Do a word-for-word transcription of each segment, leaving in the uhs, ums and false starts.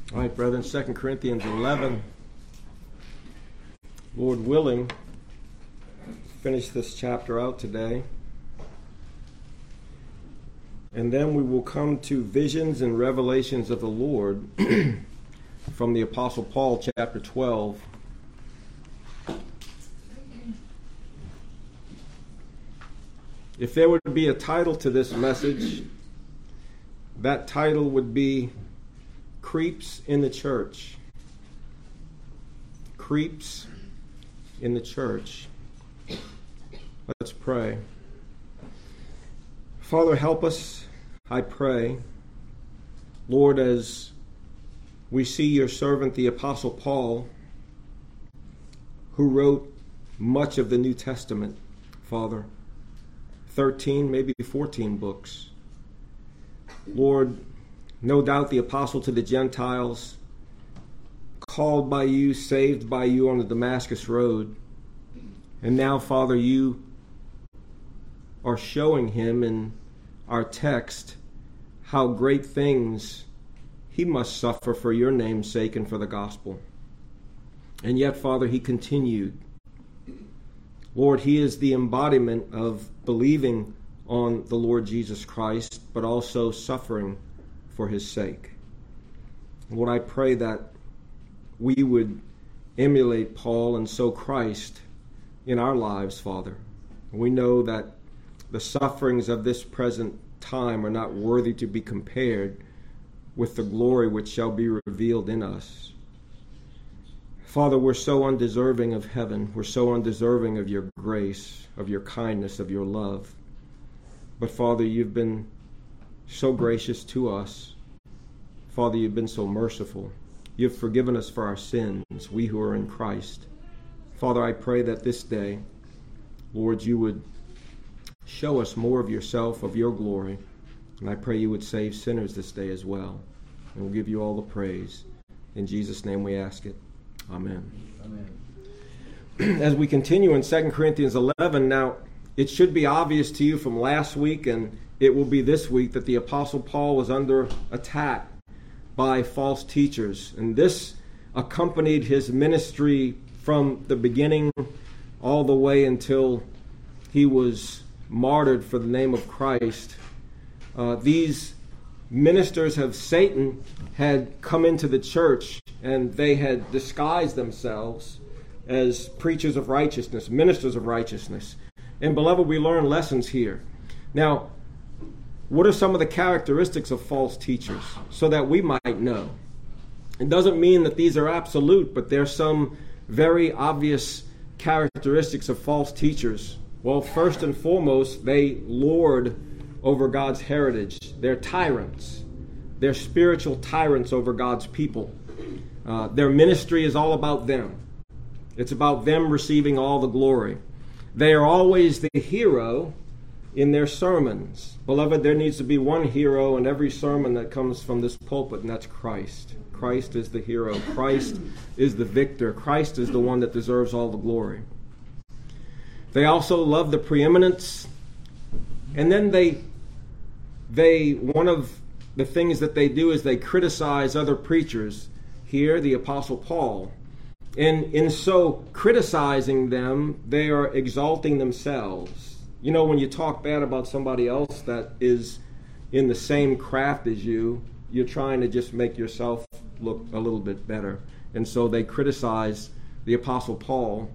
All right, brethren, Second Corinthians eleven. Lord willing, finish this chapter out today. And then we will come to visions and revelations of the Lord from the Apostle Paul, chapter twelve. If there would be a title to this message, that title would be Creeps in the Church. Creeps in the Church. Let's pray. Father, help us, I pray. Lord, as we see your servant, the Apostle Paul, who wrote much of the New Testament, Father, thirteen, maybe fourteen books. Lord, no doubt the apostle to the Gentiles, called by you, saved by you on the Damascus Road. And now, Father, you are showing him in our text how great things he must suffer for your name's sake and for the gospel. And yet, Father, he continued. Lord, he is the embodiment of believing on the Lord Jesus Christ, but also suffering for his sake. Lord, I pray that we would emulate Paul and so Christ in our lives, Father. We know that the sufferings of this present time are not worthy to be compared with the glory which shall be revealed in us. Father, we're so undeserving of heaven. We're so undeserving of your grace, of your kindness, of your love. But Father, you've been so gracious to us. Father, you've been so merciful. You've forgiven us for our sins, we who are in Christ. Father, I pray that this day, Lord, you would show us more of yourself, of your glory. And I pray you would save sinners this day as well. And we'll give you all the praise. In Jesus' name we ask it. Amen. Amen. As we continue in Second Corinthians eleven, now it should be obvious to you from last week, and it will be this week, that the Apostle Paul was under attack by false teachers. And this accompanied his ministry from the beginning all the way until he was martyred for the name of Christ. Uh, these ministers of Satan had come into the church, and they had disguised themselves as preachers of righteousness, ministers of righteousness. And beloved, we learn lessons here. Now, what are some of the characteristics of false teachers so that we might know? It doesn't mean that these are absolute, but there's some very obvious characteristics of false teachers. Well, first and foremost, they lord over God's heritage. They're tyrants. They're spiritual tyrants over God's people. Uh, their ministry is all about them. It's about them receiving all the glory. They are always the hero in their sermons. Beloved, there needs to be one hero in every sermon that comes from this pulpit, and that's Christ. Christ is the hero. Christ is the victor. Christ is the one that deserves all the glory. They also love the preeminence. And then they, they, one of the things that they do is they criticize other preachers. Here, the Apostle Paul. And in so criticizing them, they are exalting themselves. You know, when you talk bad about somebody else that is in the same craft as you, you're trying to just make yourself look a little bit better. And so they criticize the Apostle Paul.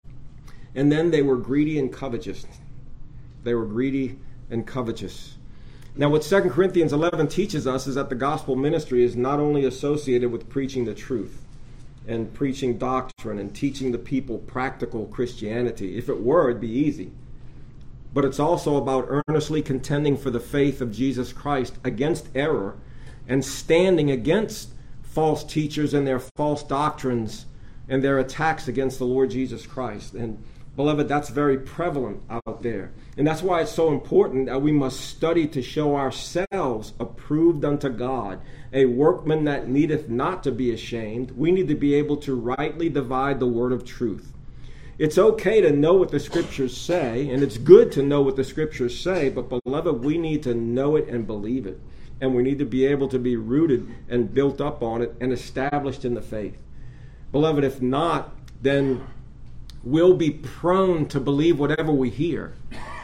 And then they were greedy and covetous. They were greedy and covetous. Now, what Second Corinthians eleven teaches us is that the gospel ministry is not only associated with preaching the truth and preaching doctrine and teaching the people practical Christianity. If it were, it'd be easy. But it's also about earnestly contending for the faith of Jesus Christ against error and standing against false teachers and their false doctrines and their attacks against the Lord Jesus Christ. And beloved, that's very prevalent out there. And that's why it's so important that we must study to show ourselves approved unto God, a workman that needeth not to be ashamed. We need to be able to rightly divide the word of truth. It's okay to know what the scriptures say, and it's good to know what the scriptures say, but beloved, we need to know it and believe it. and we need to be able to be rooted and built up on it and established in the faith. Beloved, if not, then we'll be prone to believe whatever we hear.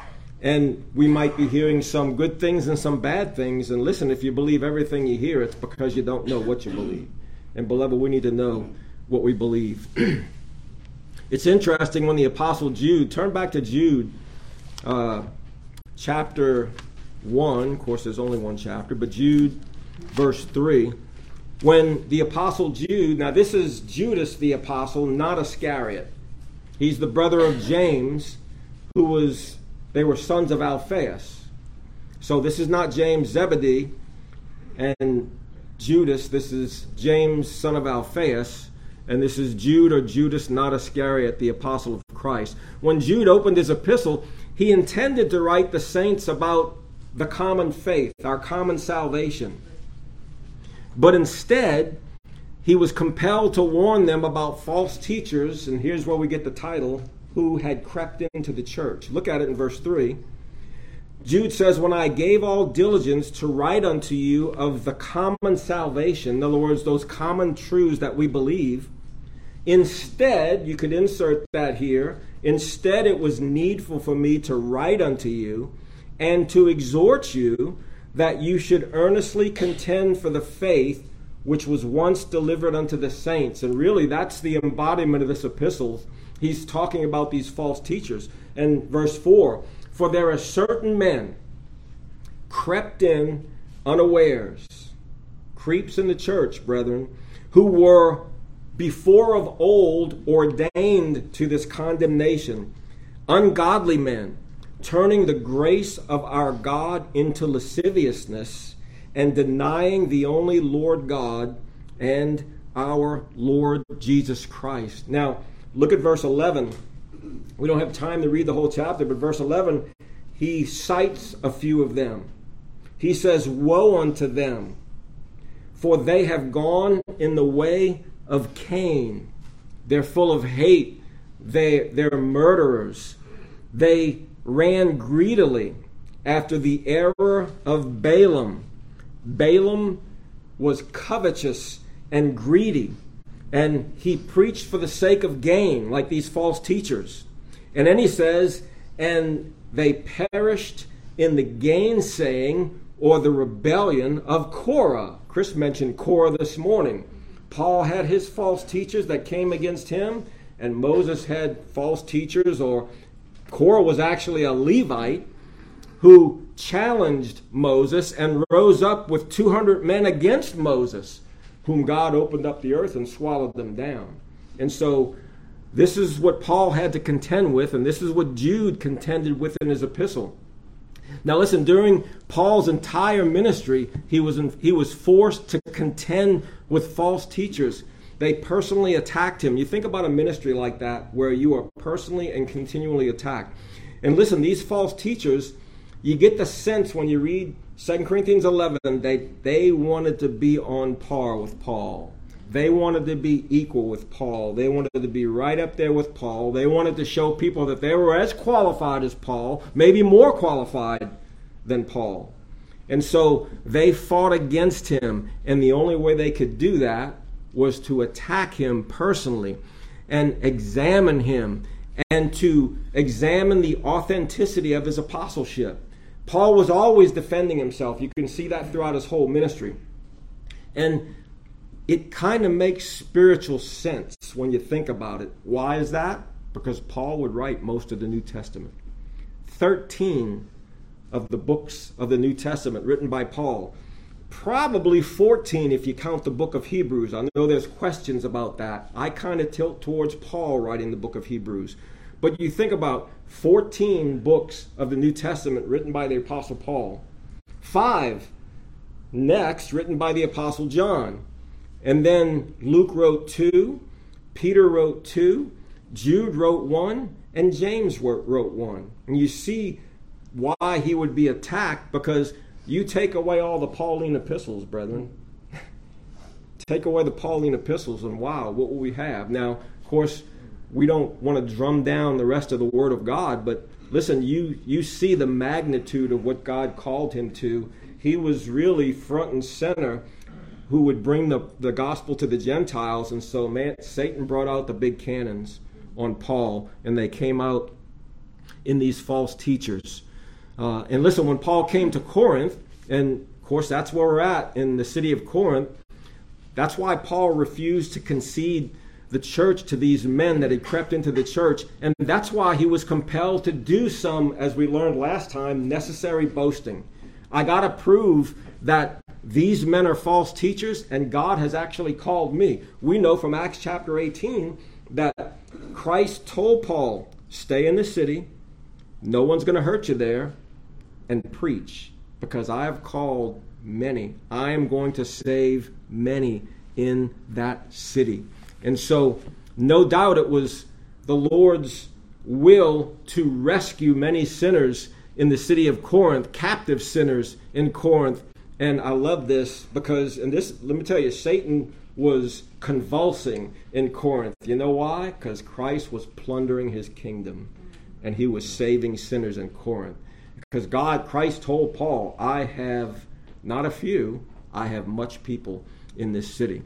And we might be hearing some good things and some bad things. And listen, if you believe everything you hear, it's because you don't know what you believe. And beloved, we need to know what we believe. It's interesting when the Apostle Jude, turn back to Jude, uh, chapter one. Of course, there's only one chapter, but Jude, verse three. When the Apostle Jude, now this is Judas the Apostle, not Iscariot. He's the brother of James, who was, they were sons of Alphaeus. So this is not James Zebedee and Judas. This is James, son of Alphaeus. And this is Jude or Judas, not Iscariot, the apostle of Christ. When Jude opened his epistle, he intended to write the saints about the common faith, our common salvation. But instead, he was compelled to warn them about false teachers, and here's where we get the title, who had crept into the church. Look at it in verse three. Jude says, when I gave all diligence to write unto you of the common salvation, in other words, those common truths that we believe, instead, you could insert that here, instead it was needful for me to write unto you and to exhort you that you should earnestly contend for the faith which was once delivered unto the saints. And really, that's the embodiment of this epistle. He's talking about these false teachers. And verse four, for there are certain men crept in unawares, creeps in the church, brethren, who were before of old ordained to this condemnation, ungodly men, turning the grace of our God into lasciviousness and denying the only Lord God and our Lord Jesus Christ. Now, look at verse eleven. We don't have time to read the whole chapter, but verse eleven, he cites a few of them. He says, woe unto them, for they have gone in the way of Cain. They're full of hate. They, they're murderers. They ran greedily after the error of Balaam. Balaam was covetous and greedy, and he preached for the sake of gain, like these false teachers. And then he says, and they perished in the gainsaying or the rebellion of Korah. Chris mentioned Korah this morning. Paul had his false teachers that came against him, and Moses had false teachers, or Korah was actually a Levite who challenged Moses and rose up with two hundred men against Moses, whom God opened up the earth and swallowed them down. And so this is what Paul had to contend with, and this is what Jude contended with in his epistle. Now listen, during Paul's entire ministry, he was in, he was forced to contend with false teachers. They personally attacked him. You think about a ministry like that where you are personally and continually attacked. And listen, these false teachers, you get the sense when you read Second Corinthians eleven, they, they wanted to be on par with Paul. They wanted to be equal with Paul. They wanted to be right up there with Paul. They wanted to show people that they were as qualified as Paul, maybe more qualified than Paul. And so they fought against him, and the only way they could do that was to attack him personally and examine him and to examine the authenticity of his apostleship. Paul was always defending himself. You can see that throughout his whole ministry. And it kind of makes spiritual sense when you think about it. Why is that? Because Paul would write most of the New Testament. thirteen of the books of the New Testament written by Paul. Probably fourteen if you count the book of Hebrews. I know there's questions about that. I kind of tilt towards Paul writing the book of Hebrews. But you think about fourteen books of the New Testament written by the Apostle Paul. Five next written by the Apostle John. And then Luke wrote two, Peter wrote two, Jude wrote one, and James wrote one. And you see why he would be attacked, because you take away all the Pauline epistles, brethren. Take away the Pauline epistles, and wow, what will we have? Now, of course, we don't want to drum down the rest of the Word of God, but listen, you, you see the magnitude of what God called him to he was really front and center who would bring the, the gospel to the Gentiles. And so man, Satan brought out the big cannons on Paul, and they came out in these false teachers. Uh, and listen, when Paul came to Corinth, and of course that's where we're at in the city of Corinth, that's why Paul refused to concede the church to these men that had crept into the church. And that's why he was compelled to do some, as we learned last time, necessary boasting. I got to prove that these men are false teachers, and God has actually called me. We know from Acts chapter eighteen that Christ told Paul, stay in the city, no one's going to hurt you there, and preach, because I have called many. I am going to save many in that city. And so, no doubt it was the Lord's will to rescue many sinners in the city of Corinth, captive sinners in Corinth. And I love this because, and this, let me tell you, Satan was convulsing in Corinth. You know why? Because Christ was plundering his kingdom, and he was saving sinners in Corinth. Because God, Christ told Paul, I have not a few, I have much people in this city.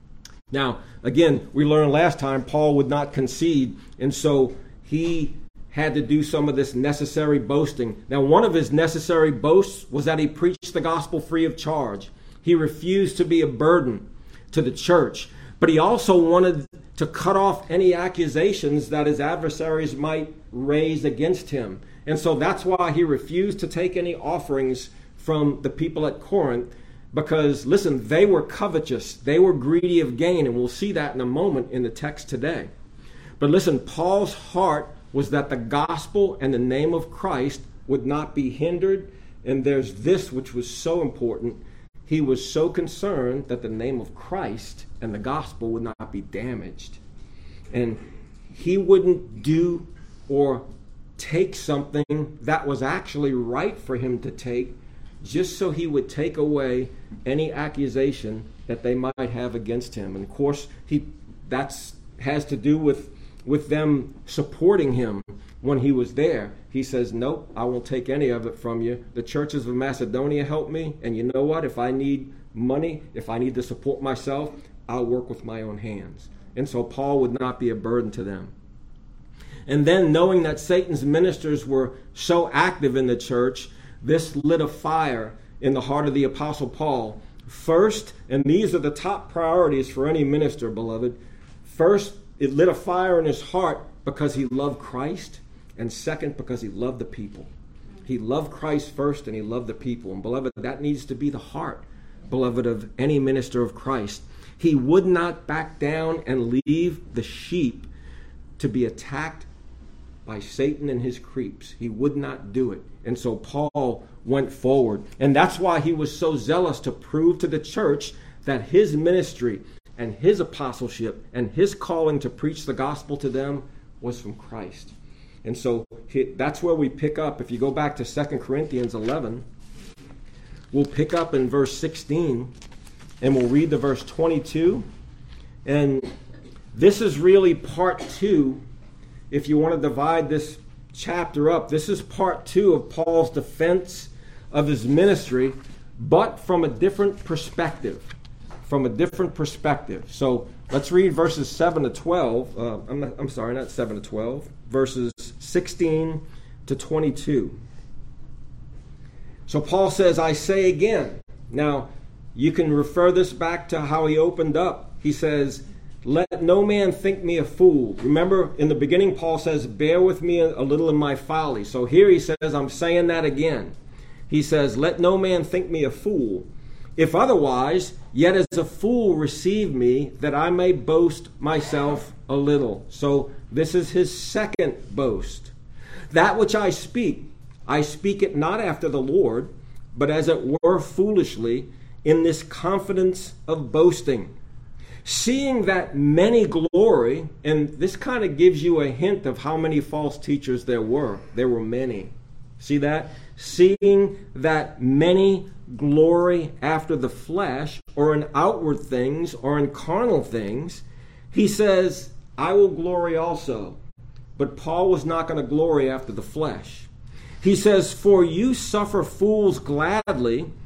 Now, again, we learned last time Paul would not concede, and so he had to do some of this necessary boasting. Now, one of his necessary boasts was that he preached the gospel free of charge. He refused to be a burden to the church, but he also wanted to cut off any accusations that his adversaries might raise against him. And so that's why he refused to take any offerings from the people at Corinth, because, listen, they were covetous. They were greedy of gain, and we'll see that in a moment in the text today. But listen, Paul's heart was that the gospel and the name of Christ would not be hindered. And there's this which was so important. He was so concerned that the name of Christ and the gospel would not be damaged. And he wouldn't do or take something that was actually right for him to take, just so he would take away any accusation that they might have against him. And of course, he that's has to do with with them supporting him when he was there. He says, nope, I won't take any of it from you. The churches of Macedonia helped me, and you know what? If I need money, if I need to support myself, I'll work with my own hands. And so Paul would not be a burden to them. And then, knowing that Satan's ministers were so active in the church, this lit a fire in the heart of the Apostle Paul. First, and these are the top priorities for any minister, beloved. First, it lit a fire in his heart because he loved Christ. And second, because he loved the people. He loved Christ first, and he loved the people. And beloved, that needs to be the heart, beloved, of any minister of Christ. He would not back down and leave the sheep to be attacked by Satan and his creeps. He would not do it. And so Paul went forward. And that's why he was so zealous to prove to the church that his ministry and his apostleship and his calling to preach the gospel to them was from Christ. And so he, that's where we pick up. If you go back to Second Corinthians eleven, we'll pick up in verse sixteen, and we'll read the verse twenty-two. And this is really part two. If you want to divide this chapter up, this is part two of Paul's defense of his ministry, but from a different perspective. From a different perspective. So let's read verses seven to twelve. Uh, I'm, not, I'm sorry, not seven to twelve. Verses sixteen to twenty-two. So Paul says, I say again. Now, you can refer this back to how he opened up. He says, let no man think me a fool. Remember, in the beginning, Paul says, bear with me a little in my folly. So here he says, I'm saying that again. He says, let no man think me a fool. If otherwise, yet as a fool receive me, that I may boast myself a little. So this is his second boast. That which I speak, I speak it not after the Lord, but as it were foolishly, in this confidence of boasting. Seeing that many glory, and this kind of gives you a hint of how many false teachers there were. There were many. See that? Seeing that many glory after the flesh, or in outward things, or in carnal things, he says, I will glory also. But Paul was not going to glory after the flesh. He says, for you suffer fools gladly,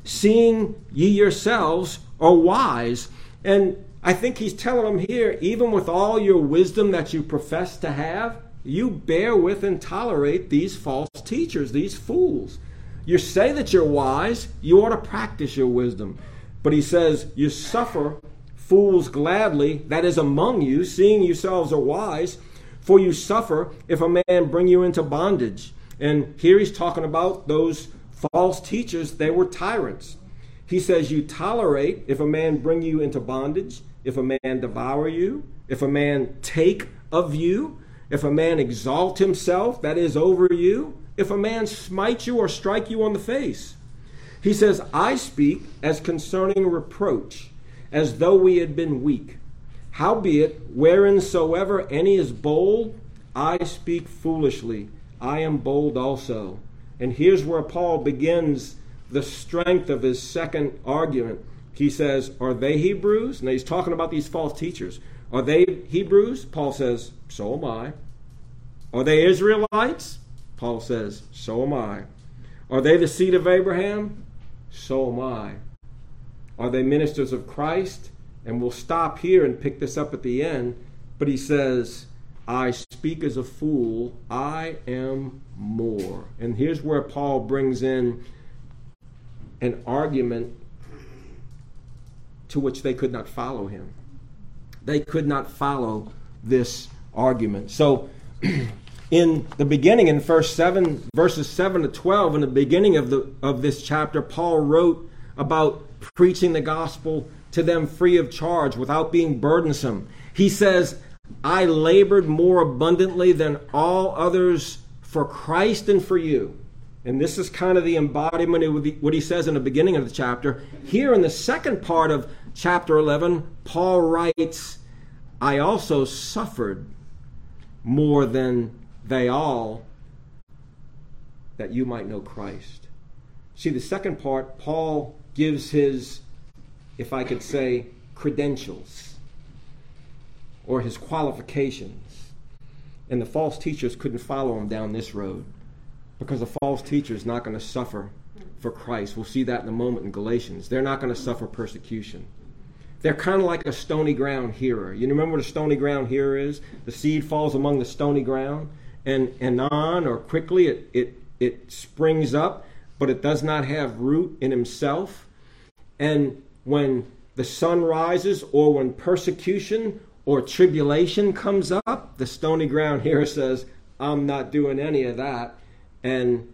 seeing ye yourselves are wise. And I think he's telling them here, even with all your wisdom that you profess to have, you bear with and tolerate these false teachers, these fools. You say that you're wise, you ought to practice your wisdom. But he says, you suffer fools gladly, that is among you, seeing yourselves are wise, for you suffer if a man bring you into bondage. And here he's talking about those false teachers. They were tyrants. He says, you tolerate if a man bring you into bondage, if a man devour you, if a man take of you, if a man exalt himself, that is over you, if a man smite you or strike you on the face. He says, I speak as concerning reproach, as though we had been weak. Howbeit, whereinsoever any is bold, I speak foolishly. I am bold also. And here's where Paul begins the strength of his second argument. He says, are they Hebrews? Now he's talking about these false teachers. Are they Hebrews? Paul says, so am I. Are they Israelites? Paul says, so am I. Are they the seed of Abraham? So am I. Are they ministers of Christ? And we'll stop here and pick this up at the end. But he says, I speak as a fool. I am more. And here's where Paul brings in an argument to which they could not follow him. They could not follow this argument. So in the beginning, in verse seven, verses seven to twelve, in the beginning of the of this chapter, Paul wrote about preaching the gospel to them free of charge without being burdensome. He says, I labored more abundantly than all others for Christ and for you. And this is kind of the embodiment of what he says in the beginning of the chapter. Here in the second part of chapter eleven, Paul writes, I also suffered more than they all, that you might know Christ. See, the second part, Paul gives his, if I could say, credentials or his qualifications. And the false teachers couldn't follow him down this road, because a false teacher is not going to suffer for Christ. We'll see that in a moment in Galatians. They're not going to suffer persecution. They're kind of like a stony ground hearer. You remember what a stony ground hearer is? The seed falls among the stony ground, and anon or quickly it, it, it springs up, but it does not have root in himself. And when the sun rises, or when persecution or tribulation comes up, the stony ground hearer says, I'm not doing any of that. And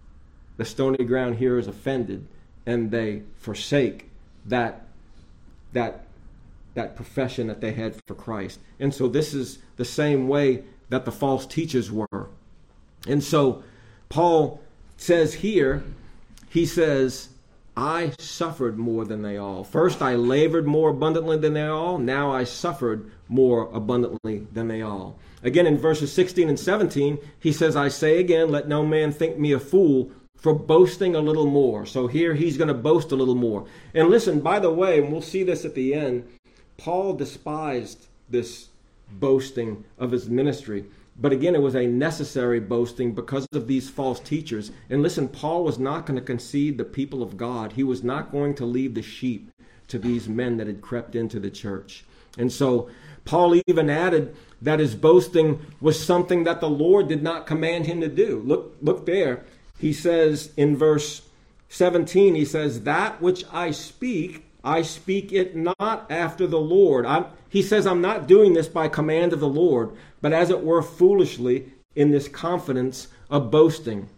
the stony ground hearer is offended, and they forsake that that that profession that they had for Christ. And so this is the same way that the false teachers were. And so Paul says here, he says, I suffered more than they all. First, I labored more abundantly than they all. Now I suffered more abundantly than they all. Again, in verses sixteen and seventeen, he says, I say again, let no man think me a fool for boasting a little more. So here he's going to boast a little more. And listen, by the way, and we'll see this at the end, Paul despised this boasting of his ministry. But again, it was a necessary boasting because of these false teachers. And listen, Paul was not going to concede the people of God. He was not going to leave the sheep to these men that had crept into the church. And so Paul even added that his boasting was something that the Lord did not command him to do. Look, look there. He says in verse seventeen, he says, that which I speak, I speak it not after the Lord. I'm, he says, I'm not doing this by command of the Lord, but as it were foolishly in this confidence of boasting.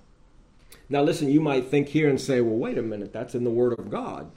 Now listen, you might think here and say, well, wait a minute, that's in the Word of God.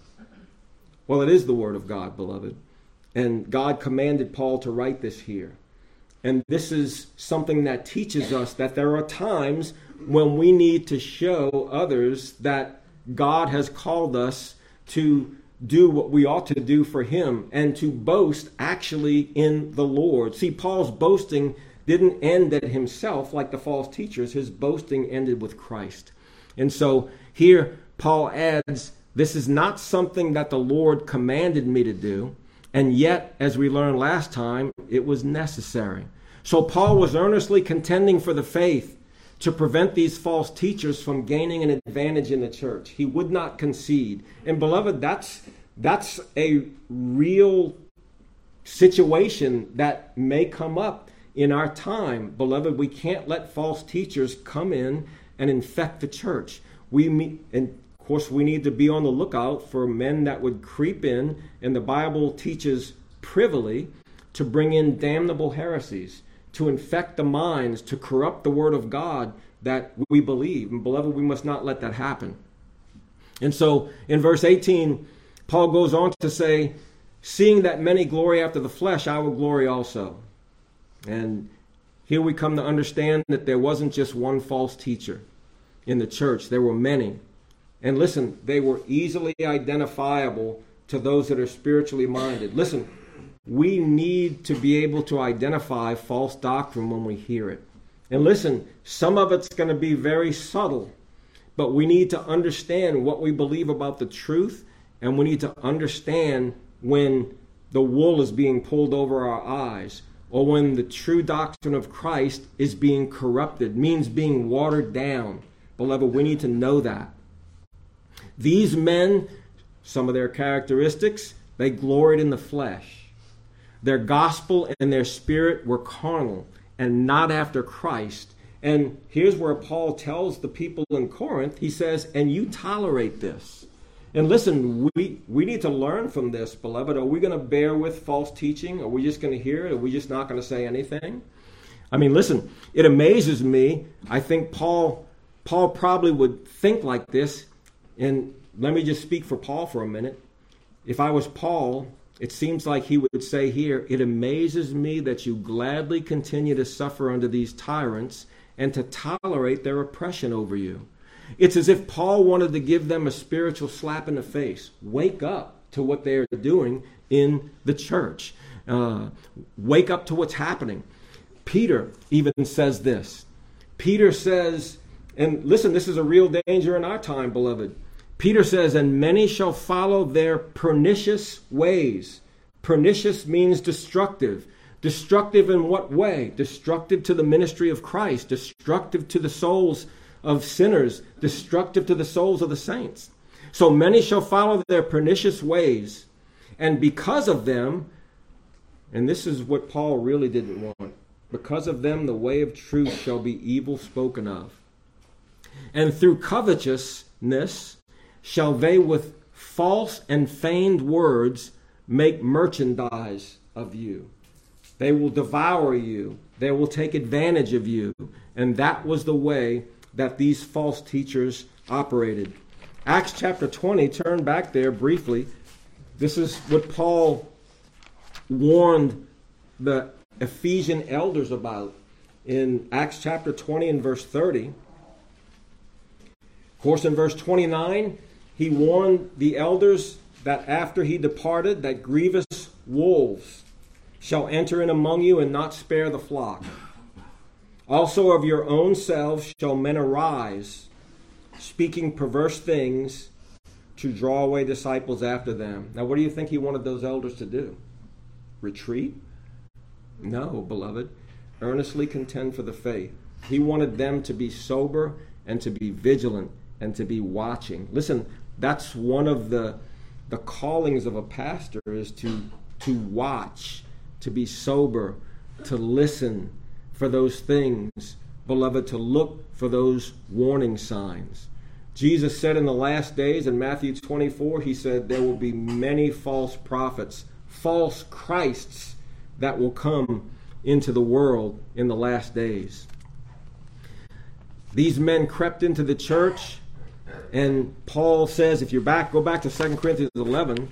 Well, it is the Word of God, beloved. And God commanded Paul to write this here. And this is something that teaches us that there are times when we need to show others that God has called us to do what we ought to do for him and to boast actually in the Lord. See, Paul's boasting didn't end at himself like the false teachers. His boasting ended with Christ. And so here Paul adds, this is not something that the Lord commanded me to do. And yet, as we learned last time, it was necessary. So Paul was earnestly contending for the faith to prevent these false teachers from gaining an advantage in the church. He would not concede. And beloved, that's that's a real situation that may come up in our time. Beloved, we can't let false teachers come in and infect the church. We meet, and of course, we need to be on the lookout for men that would creep in, and the Bible teaches privily to bring in damnable heresies, to infect the minds, to corrupt the word of God that we believe. And beloved, we must not let that happen. And so in verse eighteen, Paul goes on to say, seeing that many glory after the flesh, I will glory also. And here we come to understand that there wasn't just one false teacher in the church. There were many. And listen, they were easily identifiable to those that are spiritually minded. Listen, we need to be able to identify false doctrine when we hear it. And listen, some of it's going to be very subtle, but we need to understand what we believe about the truth, and we need to understand when the wool is being pulled over our eyes, or when the true doctrine of Christ is being corrupted, means being watered down. Beloved, we need to know that. These men, some of their characteristics, they gloried in the flesh. Their gospel and their spirit were carnal and not after Christ. And here's where Paul tells the people in Corinth, he says, and you tolerate this. And listen, we, we need to learn from this, beloved. Are we going to bear with false teaching? Are we just going to hear it? Are we just not going to say anything? I mean, listen, it amazes me. I think Paul, Paul probably would think like this. And let me just speak for Paul for a minute. If I was Paul, it seems like he would say here, it amazes me that you gladly continue to suffer under these tyrants and to tolerate their oppression over you. It's as if Paul wanted to give them a spiritual slap in the face. Wake up to what they're doing in the church. Uh, wake up to what's happening. Peter even says this. Peter says, and listen, this is a real danger in our time, beloved. Peter says, and many shall follow their pernicious ways. Pernicious means destructive. Destructive in what way? Destructive to the ministry of Christ. Destructive to the souls of sinners. Destructive to the souls of the saints. So many shall follow their pernicious ways. And because of them, and this is what Paul really didn't want, because of them the way of truth shall be evil spoken of. And through covetousness shall they with false and feigned words make merchandise of you. They will devour you. They will take advantage of you. And that was the way that these false teachers operated. Acts chapter twenty, turn back there briefly. This is what Paul warned the Ephesian elders about in Acts chapter twenty and verse thirty. Of course, in verse twenty-nine, he warned the elders that after he departed, that grievous wolves shall enter in among you and not spare the flock. Also of your own selves shall men arise, speaking perverse things to draw away disciples after them. Now, what do you think he wanted those elders to do? Retreat? No, beloved. Earnestly contend for the faith. He wanted them to be sober and to be vigilant and to be watching. Listen, that's one of the the callings of a pastor, is to to watch, to be sober, to listen for those things, beloved, to look for those warning signs. Jesus said in the last days in Matthew twenty-four, he said there will be many false prophets, false Christs that will come into the world in the last days. These men crept into the church, and Paul says, if you're back, go back to Second Corinthians eleven.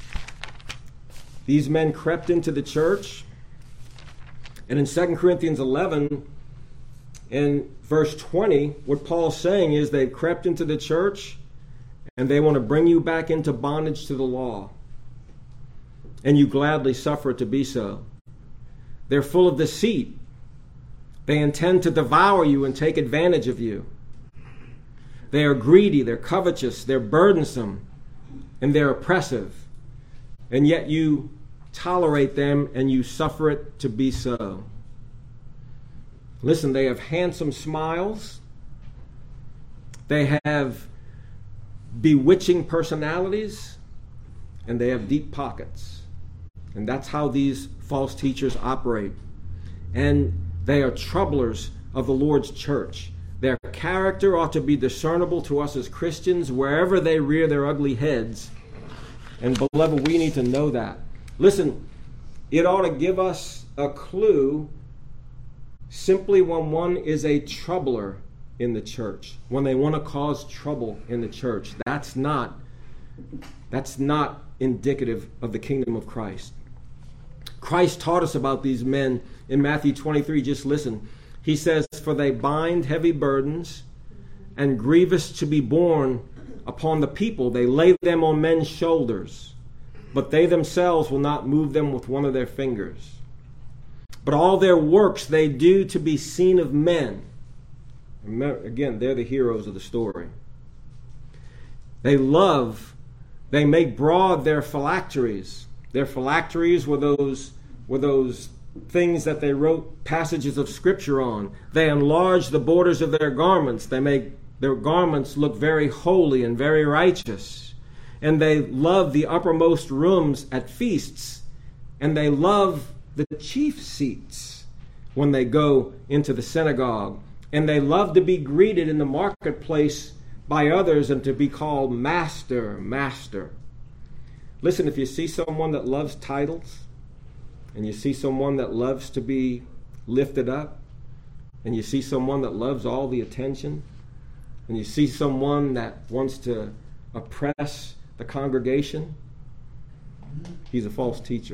These men crept into the church, and in Second Corinthians eleven, in verse twenty, what Paul's saying is they've crept into the church, and they want to bring you back into bondage to the law, and you gladly suffer it to be so. They're full of deceit. They intend to devour you and take advantage of you. They are greedy, they're covetous, they're burdensome, and they're oppressive. And yet you tolerate them and you suffer it to be so. Listen, they have handsome smiles. They have bewitching personalities. And they have deep pockets. And that's how these false teachers operate. And they are troublers of the Lord's church. Their character ought to be discernible to us as Christians wherever they rear their ugly heads. And beloved, we need to know that. Listen, it ought to give us a clue simply when one is a troubler in the church, when they want to cause trouble in the church. That's not, that's not indicative of the kingdom of Christ. Christ taught us about these men in Matthew twenty-three. Just listen. He says, "For they bind heavy burdens and grievous to be borne upon the people. They lay them on men's shoulders, but they themselves will not move them with one of their fingers. But all their works they do to be seen of men." Remember, again, they're the heroes of the story. They love, they make broad their phylacteries. Their phylacteries were those, were those things that they wrote passages of Scripture on. They enlarge the borders of their garments. They make their garments look very holy and very righteous. And they love the uppermost rooms at feasts. And they love the chief seats when they go into the synagogue. And they love to be greeted in the marketplace by others and to be called Master, Master. Listen, if you see someone that loves titles, and you see someone that loves to be lifted up, and you see someone that loves all the attention, and you see someone that wants to oppress the congregation, he's a false teacher.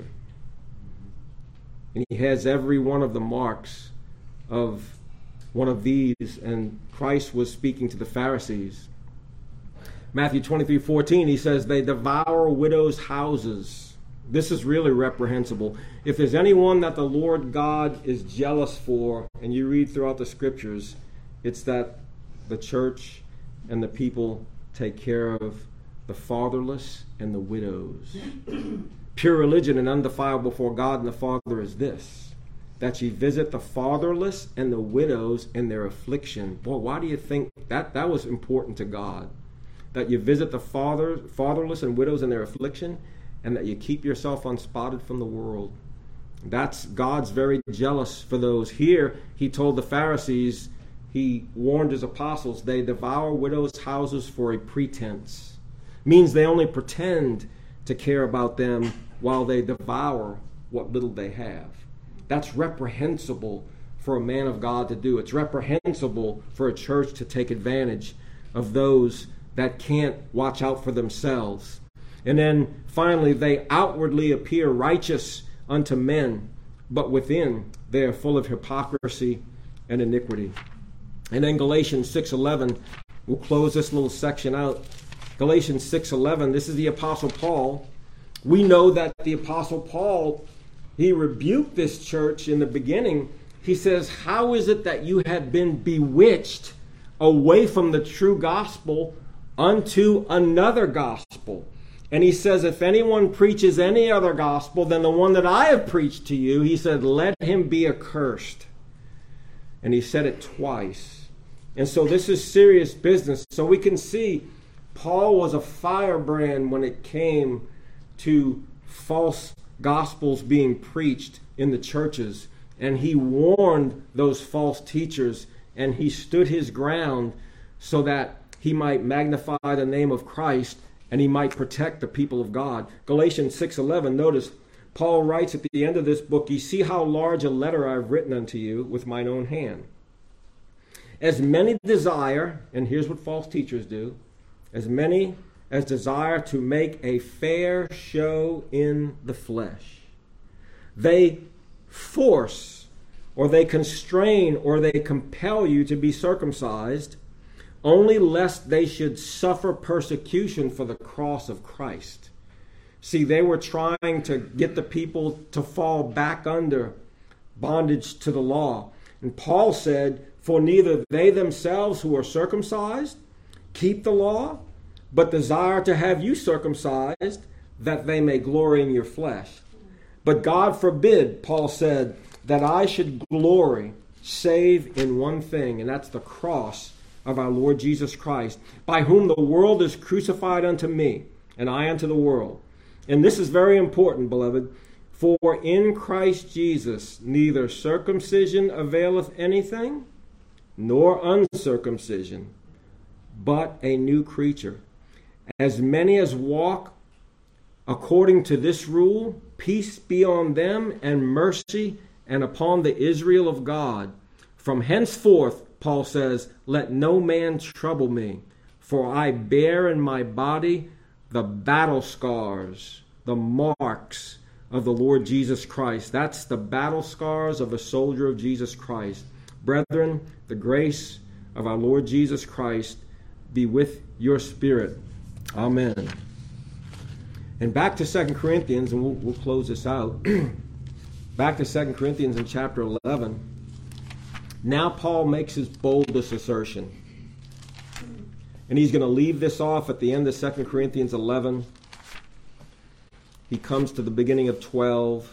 And he has every one of the marks of one of these, and Christ was speaking to the Pharisees. Matthew twenty-three fourteen, he says, "They devour widows' houses." This is really reprehensible. If there's anyone that the Lord God is jealous for, and you read throughout the Scriptures, it's that the church and the people take care of the fatherless and the widows. Pure religion and undefiled before God and the Father is this, that ye visit the fatherless and the widows in their affliction. Boy, why do you think that that was important to God? That you visit the father, fatherless and widows in their affliction, and that you keep yourself unspotted from the world. That's God's very jealous for those. Here, he told the Pharisees, he warned his apostles, they devour widows' houses for a pretense. Means they only pretend to care about them while they devour what little they have. That's reprehensible for a man of God to do. It's reprehensible for a church to take advantage of those that can't watch out for themselves. And then finally, they outwardly appear righteous unto men, but within they are full of hypocrisy and iniquity. And then Galatians six eleven, we'll close this little section out. Galatians six eleven, this is the Apostle Paul. We know that the Apostle Paul, he rebuked this church in the beginning. He says, "How is it that you have been bewitched away from the true gospel unto another gospel?" And he says, "If anyone preaches any other gospel than the one that I have preached to you," he said, "let him be accursed." And he said it twice. And so this is serious business. So we can see Paul was a firebrand when it came to false gospels being preached in the churches. And he warned those false teachers, and he stood his ground so that he might magnify the name of Christ and he might protect the people of God. Galatians six eleven, notice Paul writes at the end of this book, "Ye see how large a letter I have written unto you with mine own hand. As many desire," and here's what false teachers do, "as many as desire to make a fair show in the flesh, they force or they constrain or they compel you to be circumcised, only lest they should suffer persecution for the cross of Christ." See, they were trying to get the people to fall back under bondage to the law. And Paul said, "For neither they themselves who are circumcised keep the law, but desire to have you circumcised, that they may glory in your flesh. But God forbid," Paul said, "that I should glory, save in one thing, and that's the cross of our Lord Jesus Christ, by whom the world is crucified unto me, and I unto the world. And this is very important, beloved. For in Christ Jesus neither circumcision availeth anything, nor uncircumcision, but a new creature. As many as walk according to this rule, peace be on them, and mercy, and upon the Israel of God. From henceforth, Paul says, let no man trouble me, for I bear in my body the battle scars, the marks of the Lord Jesus Christ. That's the battle scars of a soldier of Jesus Christ. Brethren, the grace of our Lord Jesus Christ be with your spirit. Amen. And back to Second Corinthians, and we'll, we'll close this out. Back to Second Corinthians in chapter eleven. Now Paul makes his boldest assertion. And he's going to leave this off at the end of Second Corinthians eleven. He comes to the beginning of twelve,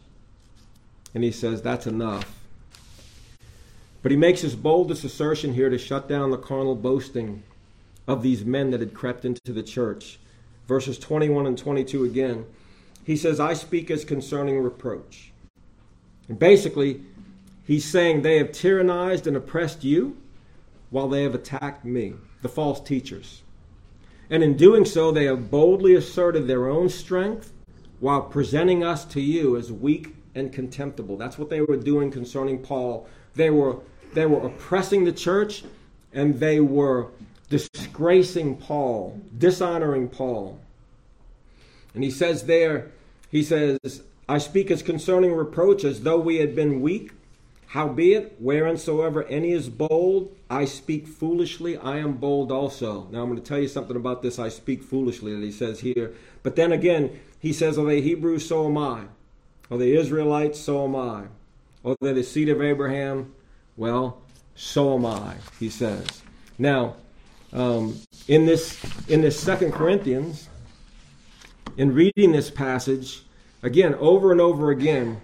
and he says, that's enough. But he makes his boldest assertion here to shut down the carnal boasting of these men that had crept into the church. Verses twenty-one and twenty-two again. He says, I speak as concerning reproach. And basically, he's saying they have tyrannized and oppressed you while they have attacked me, the false teachers. And in doing so, they have boldly asserted their own strength while presenting us to you as weak and contemptible. That's what they were doing concerning Paul. They were, they were oppressing the church, and they were disgracing Paul, dishonoring Paul. And he says there, he says, I speak as concerning reproach as though we had been weak. Howbeit, wheresoever any is bold, I speak foolishly, I am bold also. Now I'm going to tell you something about this, I speak foolishly, that he says here. But then again, he says, are they Hebrews, so am I. Are they Israelites, so am I. Are they the seed of Abraham? Well, so am I, he says. Now, um, in this in this Second Corinthians, in reading this passage, again, over and over again,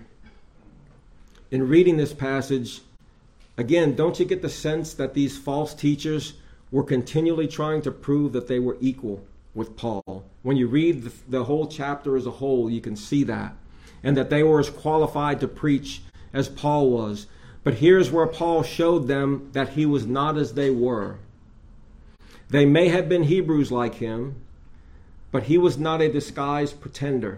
in reading this passage, again, don't you get the sense that these false teachers were continually trying to prove that they were equal with Paul? When you read the, the whole chapter as a whole, you can see that. And that they were as qualified to preach as Paul was. But here's where Paul showed them that he was not as they were. They may have been Hebrews like him, but he was not a disguised pretender.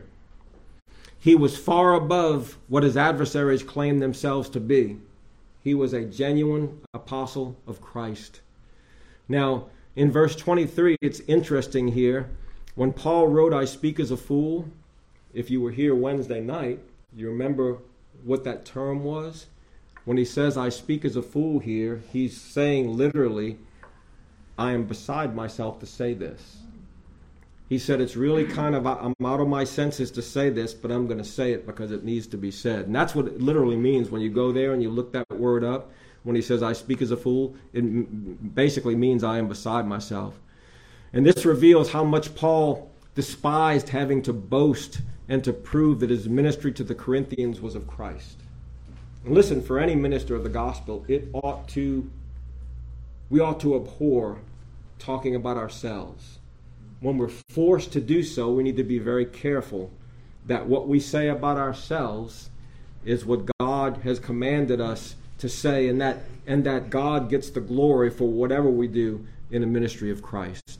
He was far above what his adversaries claimed themselves to be. He was a genuine apostle of Christ. Now, in verse twenty-three, it's interesting here. When Paul wrote, I speak as a fool, if you were here Wednesday night, you remember what that term was? When he says, I speak as a fool here, he's saying literally, I am beside myself to say this. He said, it's really kind of, I'm out of my senses to say this, but I'm going to say it because it needs to be said. And that's what it literally means when you go there and you look that word up. When he says, I speak as a fool, it basically means I am beside myself. And this reveals how much Paul despised having to boast and to prove that his ministry to the Corinthians was of Christ. And listen, for any minister of the gospel, it ought to, we ought to abhor talking about ourselves. When we're forced to do so, we need to be very careful that what we say about ourselves is what God has commanded us to say, and that and that God gets the glory for whatever we do in the ministry of Christ.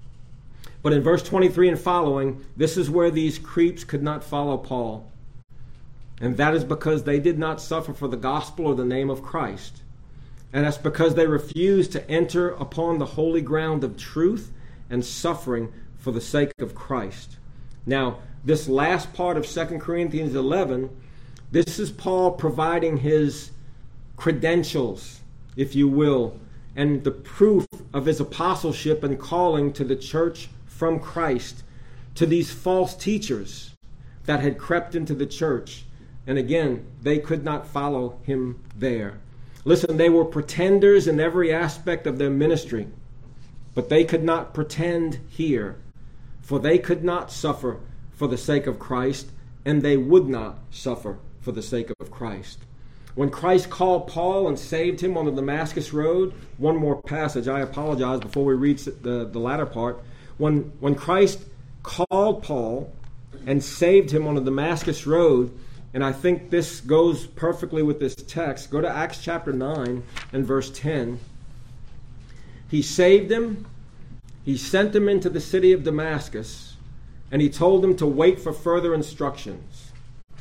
But in verse twenty-three and following, this is where these creeps could not follow Paul. And that is because they did not suffer for the gospel or the name of Christ. And that's because they refused to enter upon the holy ground of truth and suffering for the sake of Christ. Now, this last part of Second Corinthians eleven, this is Paul providing his credentials, if you will, and the proof of his apostleship and calling to the church from Christ, to these false teachers that had crept into the church. And again, they could not follow him there. Listen, they were pretenders in every aspect of their ministry. But they could not pretend here, for they could not suffer for the sake of Christ, and they would not suffer for the sake of Christ. When Christ called Paul and saved him on the Damascus road, one more passage, I apologize before we read the, the latter part. When, when Christ called Paul and saved him on the Damascus road, and I think this goes perfectly with this text, go to Acts chapter nine and verse ten. He saved him, he sent him into the city of Damascus, and he told him to wait for further instructions.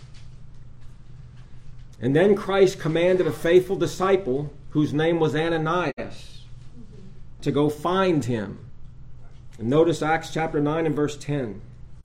And then Christ commanded a faithful disciple, whose name was Ananias, to go find him. And notice Acts chapter nine and verse ten.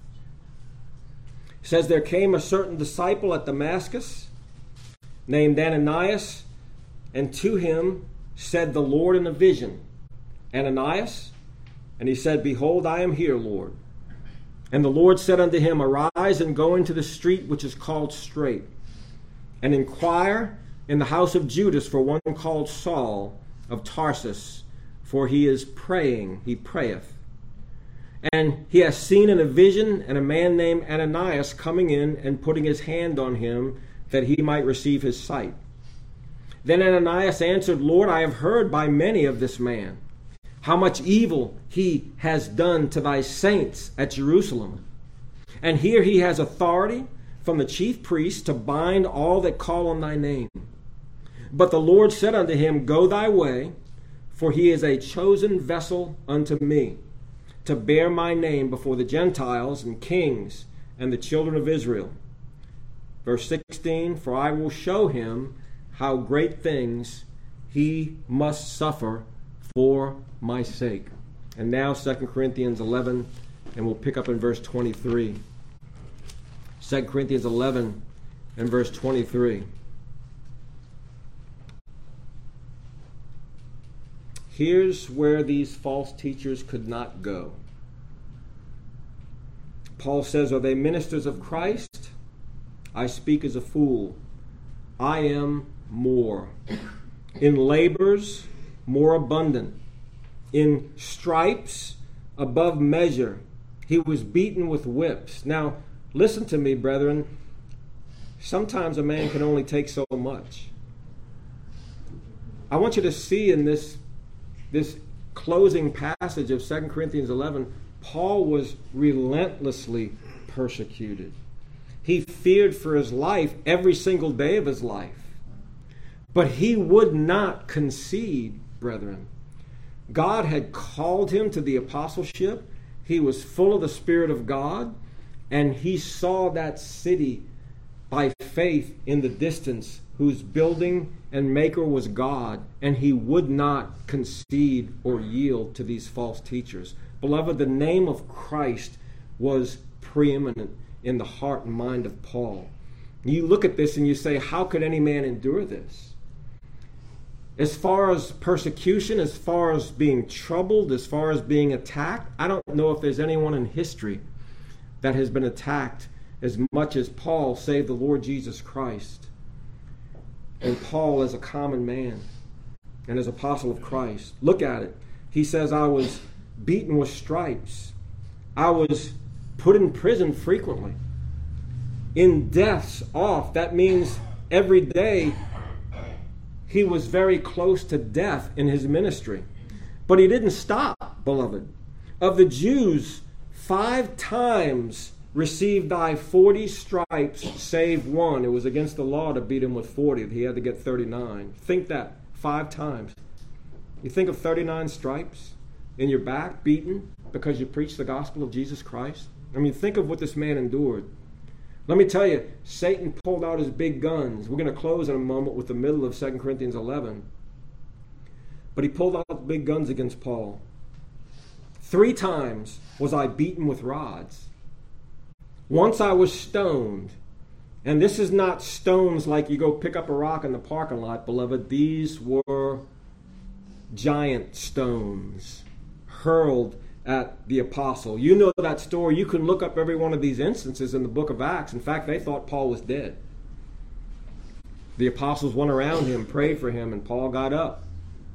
It says, there came a certain disciple at Damascus named Ananias, and to him said the Lord in a vision, Ananias? And he said, behold, I am here, Lord. And the Lord said unto him, arise and go into the street which is called Straight, and inquire in the house of Judas for one called Saul of Tarsus, for he is praying, he prayeth. And he has seen in a vision and a man named Ananias coming in and putting his hand on him that he might receive his sight. Then Ananias answered, Lord, I have heard by many of this man, how much evil he has done to thy saints at Jerusalem. And here he has authority from the chief priests to bind all that call on thy name. But the Lord said unto him, go thy way, for he is a chosen vessel unto me, to bear my name before the Gentiles and kings and the children of Israel. Verse sixteen, for I will show him how great things he must suffer for my sake. And now Second Corinthians eleven, and we'll pick up in verse twenty-three. Second Corinthians eleven and verse twenty-three. Here's where these false teachers could not go. Paul says, are they ministers of Christ? I speak as a fool. I am more. In labors, more abundant. In stripes, above measure. He was beaten with whips. Now, listen to me, brethren. Sometimes a man can only take so much. I want you to see in this This closing passage of Second Corinthians eleven, Paul was relentlessly persecuted. He feared for his life every single day of his life. But he would not concede, brethren. God had called him to the apostleship. He was full of the Spirit of God, and he saw that city by faith in the distance, whose building and maker was God, and he would not concede or yield to these false teachers. Beloved, the name of Christ was preeminent in the heart and mind of Paul. You look at this and you say, how could any man endure this? As far as persecution, as far as being troubled, as far as being attacked, I don't know if there's anyone in history that has been attacked as much as Paul, save the Lord Jesus Christ. And Paul as a common man and as apostle of Christ. Look at it. He says, I was beaten with stripes. I was put in prison frequently. In deaths off. That means every day he was very close to death in his ministry. But he didn't stop, beloved. Of the Jews, five times received I forty stripes, save one. It was against the law to beat him with forty. He had to get thirty-nine. Think that. Five times. You think of thirty-nine stripes in your back, beaten, because you preached the gospel of Jesus Christ? I mean, think of what this man endured. Let me tell you, Satan pulled out his big guns. We're going to close in a moment with the middle of Second Corinthians eleven. But he pulled out the big guns against Paul. Three times was I beaten with rods. Once I was stoned. And this is not stones like you go pick up a rock in the parking lot, beloved. These were giant stones hurled at the apostle. You know that story. You can look up every one of these instances in the book of Acts. In fact, they thought Paul was dead. The apostles went around him, prayed for him, and Paul got up.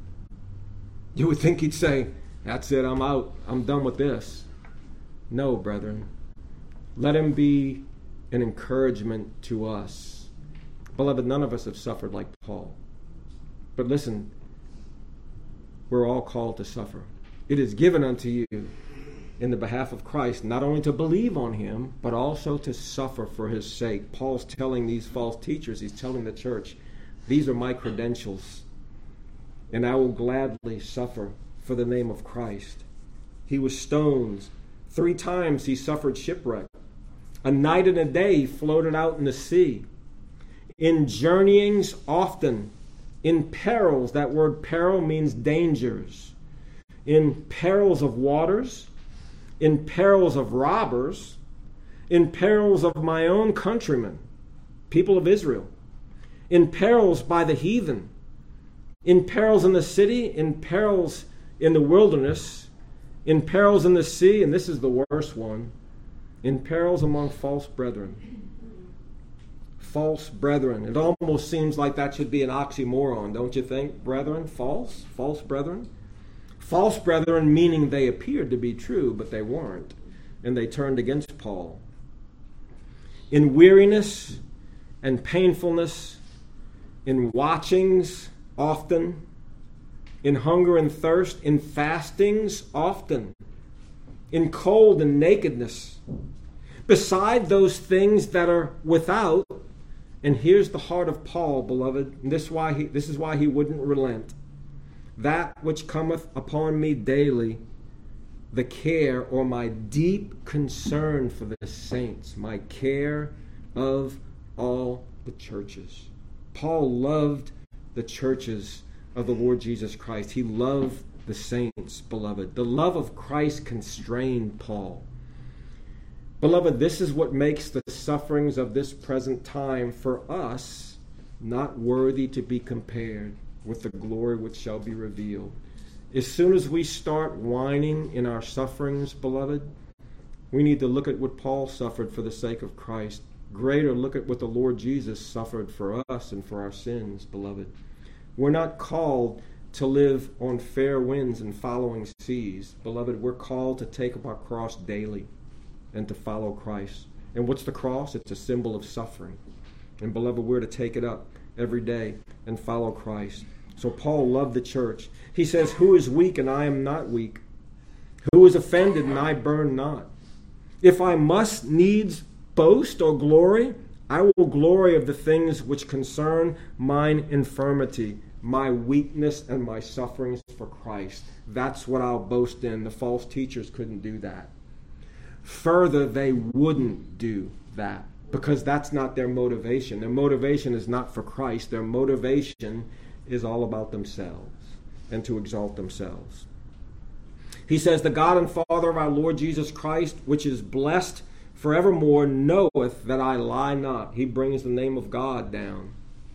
You would think he'd say, that's it, I'm out. I'm done with this. No, brethren. Let him be an encouragement to us. Beloved, none of us have suffered like Paul. But listen, we're all called to suffer. It is given unto you in the behalf of Christ, not only to believe on him, but also to suffer for his sake. Paul's telling these false teachers, he's telling the church, these are my credentials, and I will gladly suffer for the name of Christ. He was stoned. Three times he suffered shipwreck. A night and a day he floated out in the sea. In journeyings often, in perils, that word peril means dangers. In perils of waters, in perils of robbers, in perils of my own countrymen, people of Israel, in perils by the heathen, in perils in the city, in perils in the wilderness, in perils in the sea, and this is the worst one, in perils among false brethren. False brethren. It almost seems like that should be an oxymoron, don't you think? Brethren, false? False brethren? False brethren meaning they appeared to be true, but they weren't. And they turned against Paul. In weariness and painfulness, in watchings often, in hunger and thirst, in fastings often, in cold and nakedness. Beside those things that are without, and here's the heart of Paul, beloved, and this, why he, this is why he wouldn't relent. That which cometh upon me daily, the care or my deep concern for the saints, my care of all the churches. Paul loved the churches of the Lord Jesus Christ. He loved the saints, beloved. The love of Christ constrained Paul. Beloved, this is what makes the sufferings of this present time for us not worthy to be compared with the glory which shall be revealed. As soon as we start whining in our sufferings, beloved, we need to look at what Paul suffered for the sake of Christ. Greater, look at what the Lord Jesus suffered for us and for our sins, beloved. We're not called to live on fair winds and following seas. Beloved, we're called to take up our cross daily and to follow Christ. And what's the cross? It's a symbol of suffering. And beloved, we're to take it up every day and follow Christ. So Paul loved the church. He says, who is weak and I am not weak? Who is offended and I burn not? If I must needs boast or glory, I will glory of the things which concern mine infirmity, my weakness and my sufferings for Christ. That's what I'll boast in. The false teachers couldn't do that. Further, they wouldn't do that because that's not their motivation. Their motivation is not for Christ. Their motivation is all about themselves and to exalt themselves. He says, the God and Father of our Lord Jesus Christ, which is blessed forevermore, knoweth that I lie not. He brings the name of God down.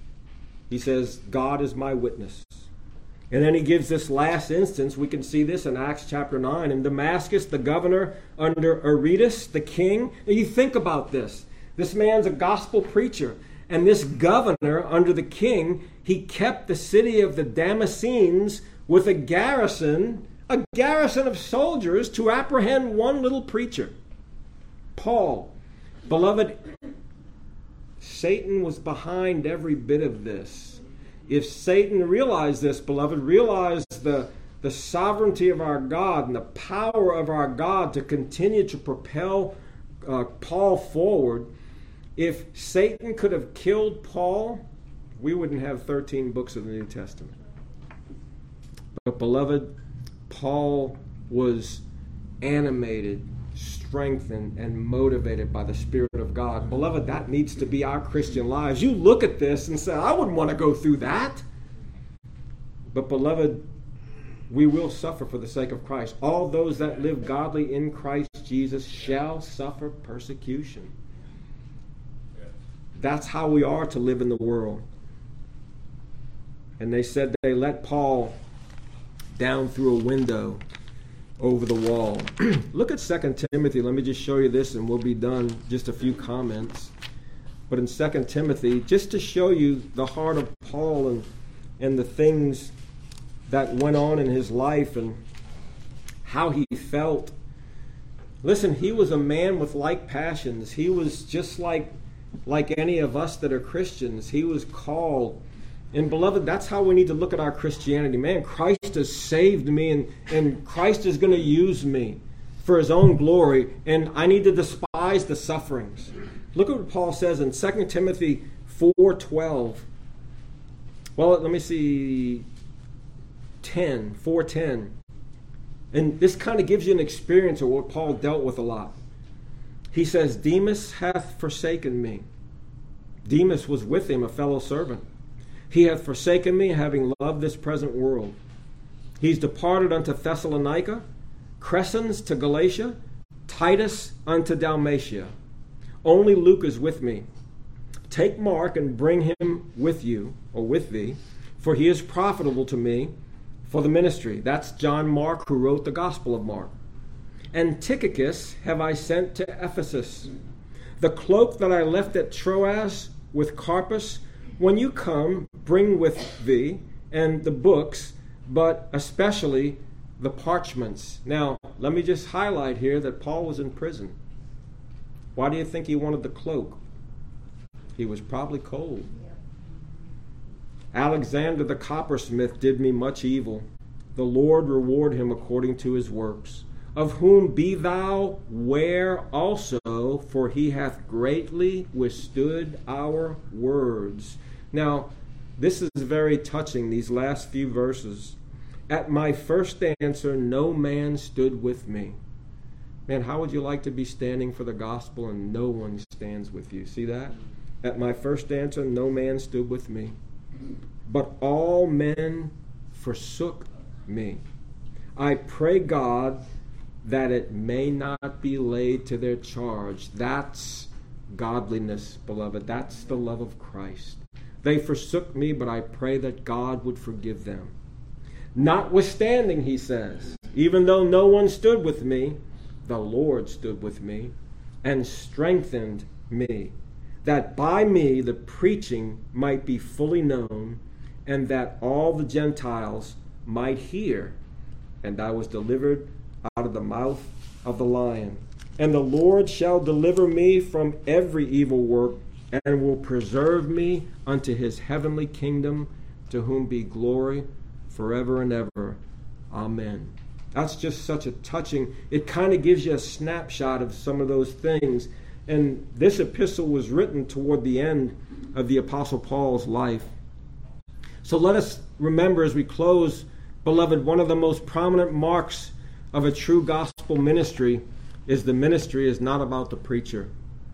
He says, God is my witness. And then he gives this last instance. We can see this in Acts chapter nine. In Damascus, the governor under Aretas, the king. Now you think about this. This man's a gospel preacher. And this governor under the king, he kept the city of the Damascenes with a garrison, a garrison of soldiers to apprehend one little preacher, Paul. Beloved, Satan was behind every bit of this. If Satan realized this, beloved, realized the, the sovereignty of our God and the power of our God to continue to propel uh, Paul forward, if Satan could have killed Paul, we wouldn't have thirteen books of the New Testament. But beloved, Paul was animated, strengthened, and motivated by the Spirit of God. Beloved, that needs to be our Christian lives. You look at this and say, I wouldn't want to go through that. But beloved, we will suffer for the sake of Christ. All those that live godly in Christ Jesus shall suffer persecution. That's how we are to live in the world. And they said they let Paul down through a window over the wall. Look at Second Timothy. Let me just show you this and we'll be done. Just a few comments. But in Second Timothy, just to show you the heart of Paul and, and the things that went on in his life and how he felt. Listen, he was a man with like passions. He was just like like any of us that are Christians. He was called. And beloved, that's how we need to look at our Christianity. Man, Christ has saved me, and, and Christ is going to use me for his own glory, and I need to despise the sufferings. Look at what Paul says in Second Timothy four twelve. Well, let me see, ten, four ten. And this kind of gives you an experience of what Paul dealt with a lot. He says, Demas hath forsaken me. Demas was with him, a fellow servant. He hath forsaken me, having loved this present world. He's departed unto Thessalonica, Crescens to Galatia, Titus unto Dalmatia. Only Luke is with me. Take Mark and bring him with you, or with thee, for he is profitable to me for the ministry. That's John Mark, who wrote the Gospel of Mark. And Tychicus have I sent to Ephesus. The cloak that I left at Troas with Carpus, when you come, bring with thee, and the books, but especially the parchments. Now, let me just highlight here that Paul was in prison. Why do you think he wanted the cloak? He was probably cold. Alexander the coppersmith did me much evil. The Lord reward him according to his works. Of whom be thou ware also, for he hath greatly withstood our words. Now, this is very touching, these last few verses. At my first answer, no man stood with me. Man, how would you like to be standing for the gospel and no one stands with you? See that? At my first answer, no man stood with me. But all men forsook me. I pray God that it may not be laid to their charge. That's godliness, beloved. That's the love of Christ. They forsook me, but I pray that God would forgive them. Notwithstanding, he says, even though no one stood with me, the Lord stood with me and strengthened me, that by me the preaching might be fully known, and that all the Gentiles might hear. And I was delivered out of the mouth of the lion. And the Lord shall deliver me from every evil work, and will preserve me unto his heavenly kingdom, to whom be glory forever and ever. Amen. That's just such a touching, it kind of gives you a snapshot of some of those things. And this epistle was written toward the end of the Apostle Paul's life. So let us remember as we close, beloved, one of the most prominent marks of a true gospel ministry is the ministry is not about the preacher,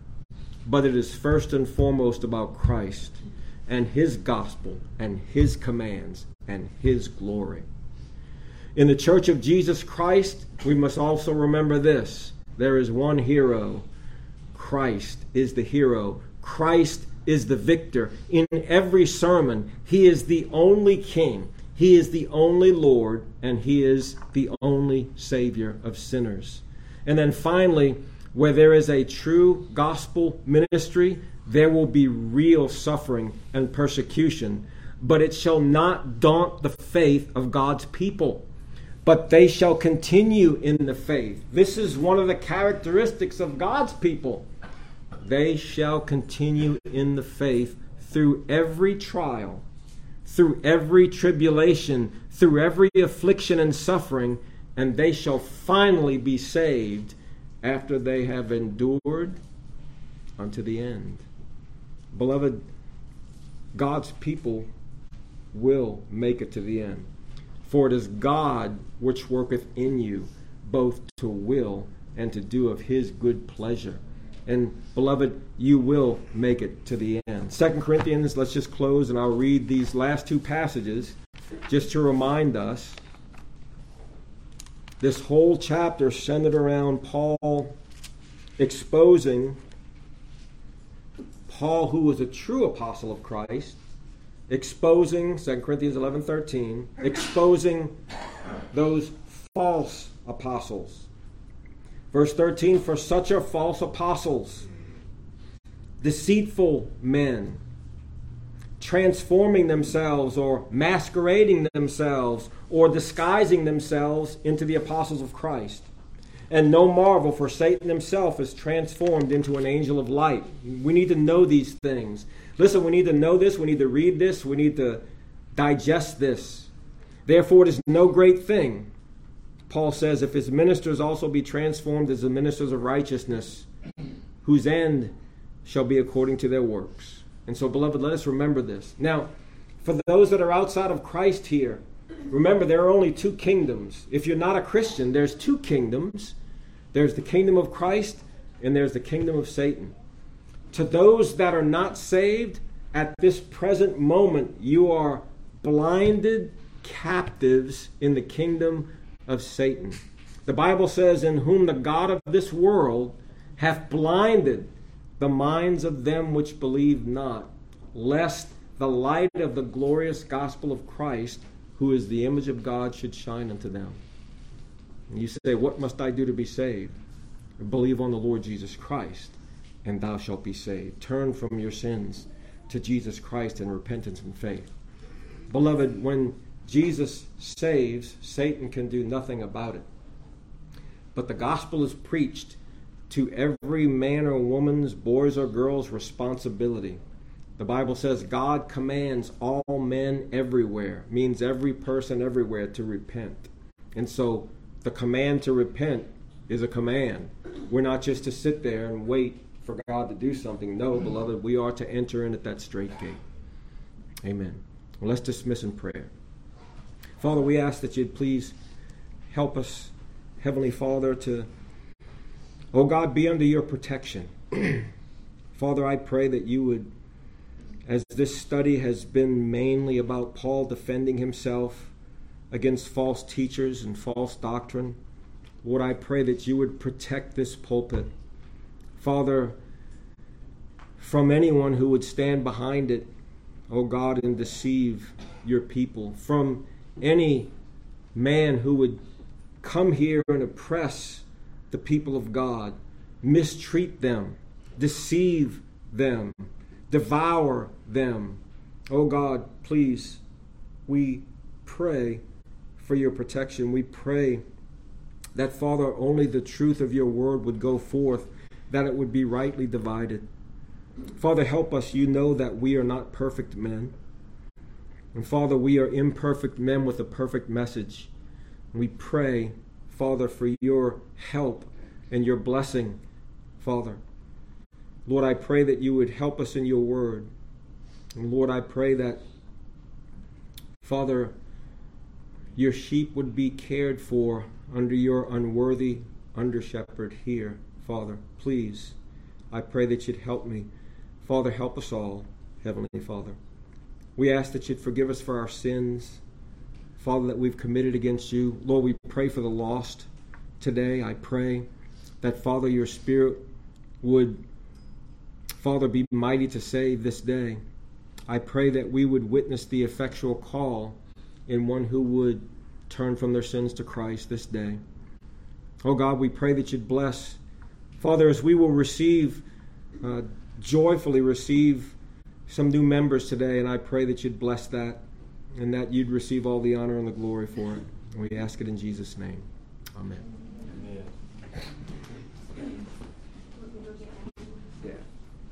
but it is first and foremost about Christ and his gospel and his commands and his glory. In the Church of Jesus Christ, we must also remember this. There is one hero. Christ is the hero. Christ is the victor. In every sermon, he is the only king. He is the only Lord, and he is the only Savior of sinners. And then finally, where there is a true gospel ministry, there will be real suffering and persecution. But it shall not daunt the faith of God's people, but they shall continue in the faith. This is one of the characteristics of God's people. They shall continue in the faith through every trial, through every tribulation, through every affliction and suffering, and they shall finally be saved after they have endured unto the end. Beloved, God's people will make it to the end. For it is God which worketh in you, both to will and to do of his good pleasure. And beloved, you will make it to the end. Second Corinthians, let's just close, and I'll read these last two passages just to remind us. This whole chapter centered around Paul exposing Paul, who was a true apostle of Christ, exposing, Second Corinthians eleven thirteen, exposing those false apostles. Verse thirteen, for such are false apostles, deceitful men, transforming themselves or masquerading themselves or disguising themselves into the apostles of Christ. And no marvel, for Satan himself is transformed into an angel of light. We need to know these things. Listen, we need to know this. We need to read this. We need to digest this. Therefore, it is no great thing, Paul says, if his ministers also be transformed as the ministers of righteousness, whose end shall be according to their works. And so, beloved, let us remember this. Now, for those that are outside of Christ here, remember there are only two kingdoms. If you're not a Christian, there's two kingdoms. There's the kingdom of Christ and there's the kingdom of Satan. To those that are not saved, at this present moment, you are blinded captives in the kingdom of Satan. The Bible says, in whom the God of this world hath blinded the minds of them which believe not, lest the light of the glorious gospel of Christ, who is the image of God, should shine unto them. And you say, what must I do to be saved? Believe on the Lord Jesus Christ, and thou shalt be saved. Turn from your sins to Jesus Christ in repentance and faith. Beloved, when Jesus saves, Satan can do nothing about it. But the gospel is preached to every man or woman's, boys or girls' responsibility. The Bible says God commands all men everywhere, means every person everywhere to repent. And so the command to repent is a command. We're not just to sit there and wait for God to do something. No, beloved, we are to enter in at that straight gate. Amen. Well, let's dismiss in prayer. Father, we ask that you'd please help us, Heavenly Father, to, oh God, be under your protection. Father, I pray that you would, as this study has been mainly about Paul defending himself against false teachers and false doctrine, Lord, I pray that you would protect this pulpit, Father, from anyone who would stand behind it, oh God, and deceive your people, from any man who would come here and oppress the people of God, mistreat them, deceive them, devour them. Oh God, please, we pray for your protection. We pray that, Father, only the truth of your word would go forth, that it would be rightly divided. Father, help us. You know that we are not perfect men. And Father, we are imperfect men with a perfect message. We pray, Father, for your help and your blessing, Father. Lord, I pray that you would help us in your word. And Lord, I pray that, Father, your sheep would be cared for under your unworthy under-shepherd here, Father. Please, I pray that you'd help me. Father, help us all, Heavenly Father. We ask that you'd forgive us for our sins, Father, that we've committed against you. Lord, we pray for the lost today. I pray that, Father, your Spirit would, Father, be mighty to save this day. I pray that we would witness the effectual call in one who would turn from their sins to Christ this day. Oh God, we pray that you'd bless, Father, as we will receive, uh, joyfully receive some new members today, and I pray that you'd bless that and that you'd receive all the honor and the glory for it. And we ask it in Jesus' name. Amen. Amen.